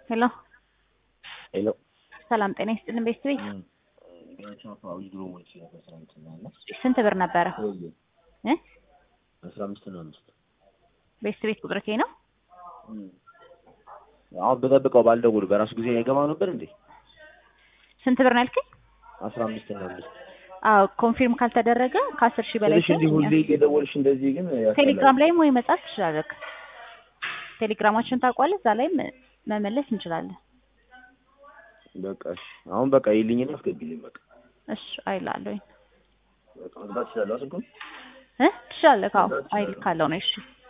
ሄሎ ሄሎ ሰላም ጤና ይስጥልን ቤተሰቤት ጋቻፋው ይድሮ ወልሲ ነበር ሰምተናል። ስንት ብር ነበረ? 15 ነው 5 ቤተሰቤት ቁጥር ከይ ነው። አሁን በጠብቀው ባልደውል በራሱ ጊዜ አይገባው ነበር እንዴ? ስንት ብር ነው ያልከኝ? 15 ነው 5 አዎ ኮንፊርም ካልተደረገ ከ10,000 በላይ እሺ እንዴ ሁሌ እየደወልሽ እንደዚህ ግን ቴሌግራም ላይም ወይ መጻፍ ትችላለህ። ቴሌግራማችን ታውቀዋለህ? እዛ ላይ መመለስ እንችላለን። በቃ እሺ አሁን በቃ ይልኝና አስገቢልኝ በቃ እሺ አይላለሁኝ በቃ መግባት ይችላል አይደል? ትችላለህ? አዎ አይል ካለው ነው። እሺ